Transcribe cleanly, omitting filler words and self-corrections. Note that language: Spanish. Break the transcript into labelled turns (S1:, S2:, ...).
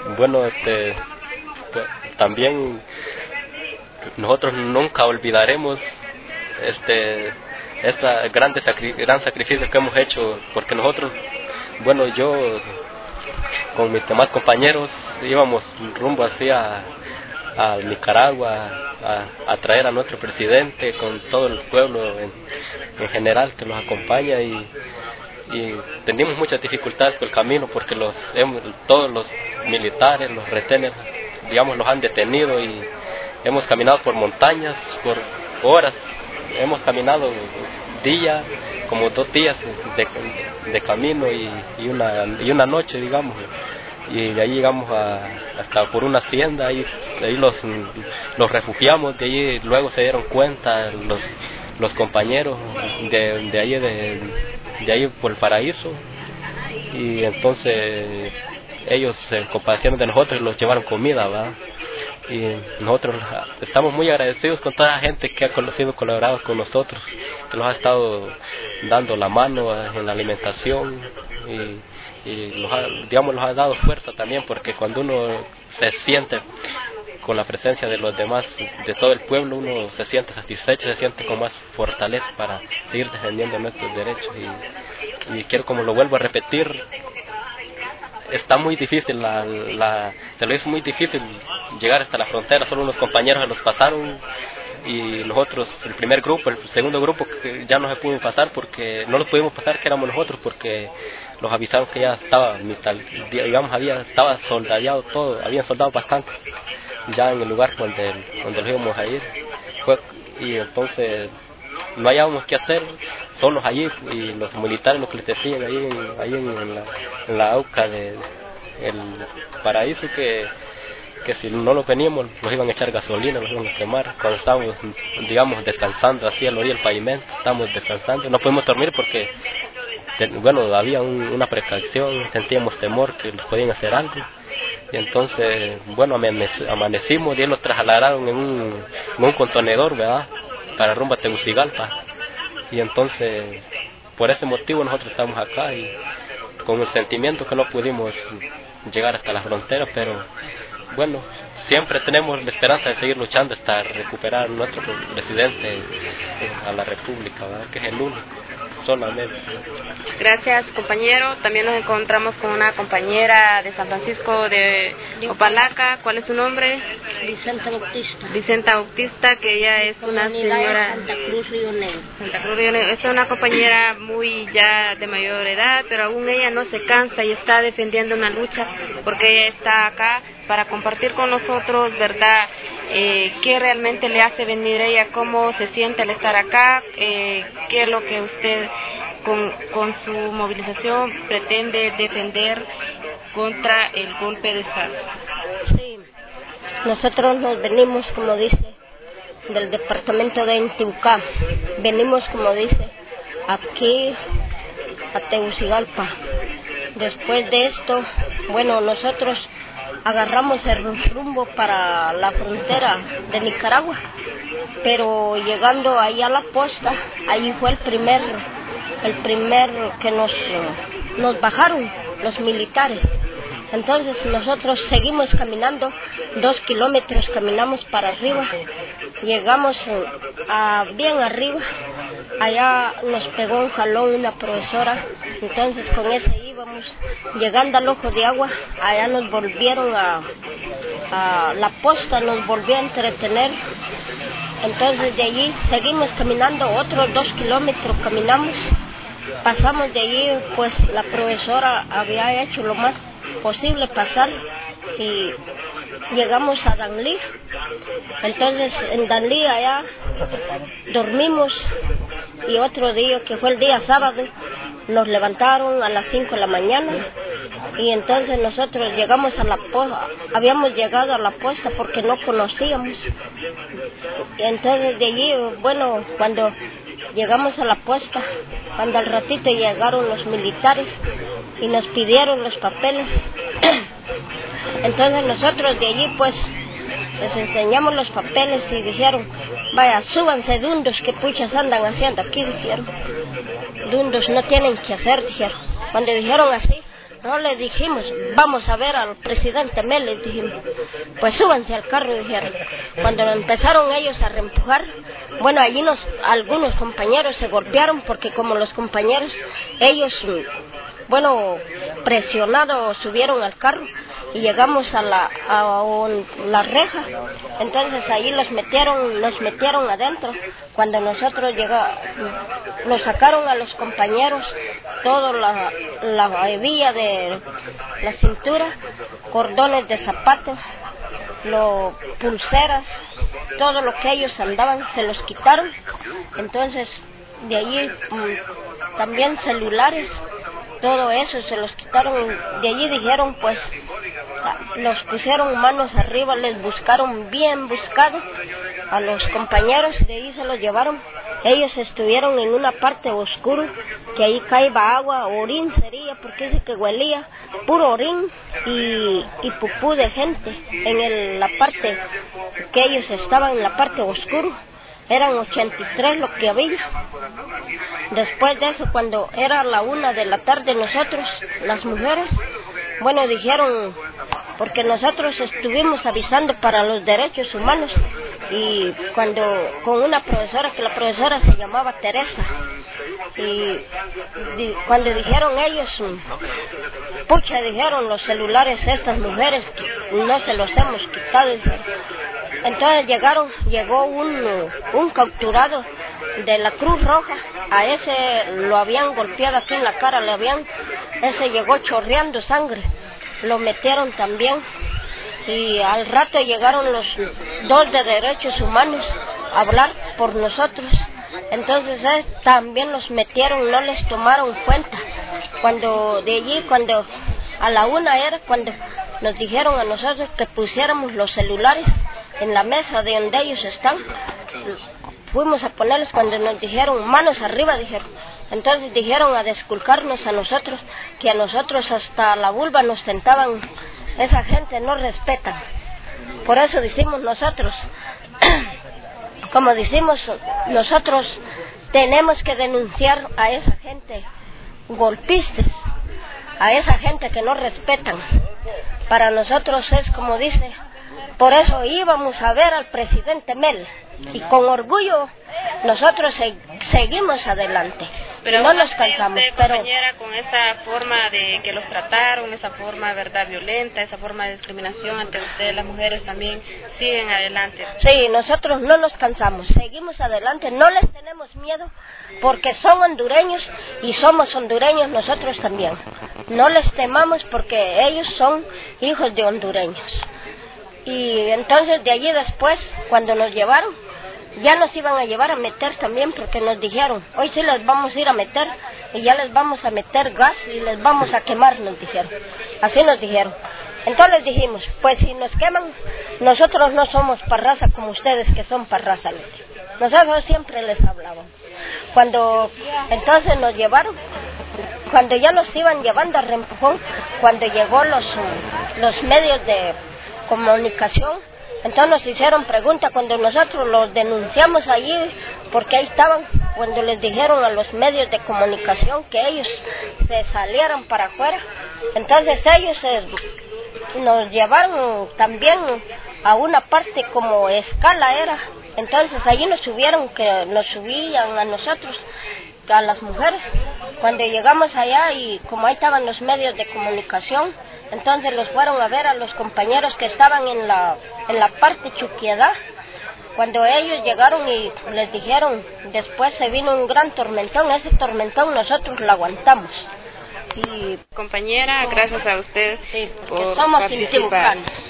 S1: Bueno, también nosotros nunca olvidaremos ese gran sacrificio que hemos hecho, porque nosotros, bueno, yo con mis demás compañeros íbamos rumbo hacia a Nicaragua a traer a nuestro presidente con todo el pueblo en general que nos acompaña, y teníamos muchas dificultades por el camino porque todos los militares, los retenes, digamos, los han detenido, y hemos caminado por montañas por horas, hemos caminado como 2 días de camino y una noche, digamos, y de ahí llegamos hasta por una hacienda, ahí los refugiamos, de ahí luego se dieron cuenta los compañeros de ahí por el Paraíso, y entonces ellos se compadecieron de nosotros y nos llevaron comida, ¿verdad? Y nosotros estamos muy agradecidos con toda la gente que ha colaborado con nosotros, que nos ha estado dando la mano en la alimentación, y los ha dado fuerza también, porque cuando uno se siente con la presencia de los demás, de todo el pueblo, uno se siente satisfecho, se siente con más fortaleza para seguir defendiendo nuestros derechos, y quiero, como lo vuelvo a repetir, está muy difícil, se lo hizo muy difícil llegar hasta la frontera. Solo unos compañeros los pasaron, y nosotros, el primer grupo, el segundo grupo, que ya no se pudo pasar, porque no los pudimos pasar, que éramos nosotros, porque los avisaron que ya estaba, digamos, estaba soldadeado todo, habían soldado bastante ya en el lugar donde los íbamos a ir, y entonces no hallábamos qué hacer, solos allí, y los militares lo que les decían ahí en la AUCA del Paraíso, que si no lo veníamos nos iban a echar gasolina, nos iban a quemar. Cuando estábamos, digamos, descansando así a la orilla del pavimento, estábamos descansando, no pudimos dormir porque, bueno, había una precaución, sentíamos temor que nos podían hacer algo, y entonces, bueno, amanecimos, y ellos los trasladaron en un contenedor, ¿verdad?, para rumbo a Tegucigalpa, y entonces por ese motivo nosotros estamos acá, y con el sentimiento que no pudimos llegar hasta la frontera, pero bueno, siempre tenemos la esperanza de seguir luchando hasta recuperar nuestro presidente a la República, ¿verdad?, que es el único, solamente.
S2: Gracias, compañero. También nos encontramos con una compañera de San Francisco de Opalaca. ¿Cuál es su nombre? Vicenta Bautista, que ella es una señora
S3: Santa Cruz Río Negro.
S2: Es una compañera muy ya de mayor edad, pero aún ella no se cansa y está defendiendo una lucha, porque ella está acá para compartir con nosotros, ¿verdad?, qué realmente le hace venir ella, cómo se siente al estar acá, qué es lo que usted con su movilización pretende defender contra el golpe de Estado.
S3: Sí, nosotros nos venimos, como dice, del departamento de Intibucá, venimos, como dice, aquí a Tegucigalpa. Después de esto, bueno, nosotros agarramos el rumbo para la frontera de Nicaragua, pero llegando ahí a la posta, ahí fue el primer que nos bajaron los militares. Entonces nosotros seguimos caminando 2 kilómetros, caminamos para arriba, llegamos bien arriba, allá nos pegó un jalón una profesora, entonces con ese íbamos, llegando al Ojo de Agua, allá nos volvieron a la posta, nos volvió a entretener. Entonces de allí seguimos caminando, otros 2 kilómetros caminamos, pasamos de allí, pues la profesora había hecho lo más posible pasar, y llegamos a Danlí. Entonces en Danlí allá dormimos, y otro día, que fue el día sábado, nos levantaron a las 5 de la mañana, y entonces nosotros llegamos a la posta, habíamos llegado a la posta porque no conocíamos, y entonces de allí, bueno, cuando llegamos a la posta, cuando al ratito llegaron los militares y nos pidieron los papeles, entonces nosotros de allí pues les enseñamos los papeles y dijeron, vaya, súbanse dundos, que puchas andan haciendo aquí, dijeron, dundos no tienen que hacer, dijeron. Cuando dijeron así, No le dijimos, vamos a ver al presidente Mel, le dijimos, pues súbanse al carro, dijeron. Cuando empezaron ellos a reempujar, bueno, allí algunos compañeros se golpearon porque como los compañeros, ellos, bueno, presionados subieron al carro y llegamos a la reja. Entonces ahí nos metieron adentro. Cuando nosotros nos sacaron a los compañeros todo la hebilla de la cintura, cordones de zapatos, pulseras, todo lo que ellos andaban se los quitaron. Entonces de allí también celulares, todo eso se los quitaron. De allí dijeron, pues los pusieron manos arriba, les buscaron bien buscado a los compañeros, de ahí se los llevaron. Ellos estuvieron en una parte oscura, que ahí caía agua, orín sería, porque dice que huelía puro orín y pupú de gente en la parte que ellos estaban, en la parte oscura. Eran 83 lo que había. Después de eso, cuando era la 1 de la tarde, nosotros, las mujeres, bueno, dijeron, porque nosotros estuvimos avisando para los derechos humanos, y con una profesora, que la profesora se llamaba Teresa, y cuando dijeron ellos, pucha, dijeron los celulares de estas mujeres, que no se los hemos quitado. Entonces llegó un capturado de la Cruz Roja, a ese lo habían golpeado aquí en la cara, ese llegó chorreando sangre, lo metieron también, y al rato llegaron los 2 de derechos humanos a hablar por nosotros. Entonces también los metieron, no les tomaron cuenta. Cuando a la 1 era cuando nos dijeron a nosotros que pusiéramos los celulares en la mesa de donde ellos están, fuimos a ponerlos. Cuando nos dijeron manos arriba, dijeron, entonces dijeron a desculcarnos a nosotros, que a nosotros hasta la vulva nos sentaban. Esa gente no respetan. Por eso decimos nosotros, como decimos nosotros, tenemos que denunciar a esa gente golpistas, a esa gente que no respetan. Para nosotros es como dice. Por eso íbamos a ver al presidente Mel, y con orgullo nosotros seguimos adelante.
S2: Pero
S3: no nos cansamos.
S2: Usted, compañera, con esa forma de que los trataron, esa forma, verdad, violenta, esa forma de discriminación ante ustedes, las mujeres también siguen adelante.
S3: Sí, nosotros no nos cansamos, seguimos adelante, no les tenemos miedo, porque son hondureños y somos hondureños nosotros también. No les temamos porque ellos son hijos de hondureños. Y entonces de allí después, cuando nos llevaron, ya nos iban a llevar a meter también, porque nos dijeron, hoy sí les vamos a ir a meter, y ya les vamos a meter gas y les vamos a quemar, nos dijeron. Así nos dijeron. Entonces dijimos, pues si nos queman, nosotros no somos parraza como ustedes que son parraza. Nosotros siempre les hablábamos. Cuando entonces nos llevaron, cuando ya nos iban llevando a reempujón, cuando llegó los medios de comunicación, entonces nos hicieron preguntas cuando nosotros los denunciamos allí, porque ahí estaban, cuando les dijeron a los medios de comunicación que ellos se salieran para afuera. Entonces ellos nos llevaron también a una parte como escala era. Entonces allí nos subían a nosotros, a las mujeres. Cuando llegamos allá, y como ahí estaban los medios de comunicación, entonces los fueron a ver a los compañeros que estaban en la parte Chuquiedad. Cuando ellos llegaron y les dijeron, después se vino un gran tormentón, ese tormentón nosotros lo aguantamos.
S2: Y compañera, gracias a usted
S3: sí,
S2: por
S3: somos
S2: participar.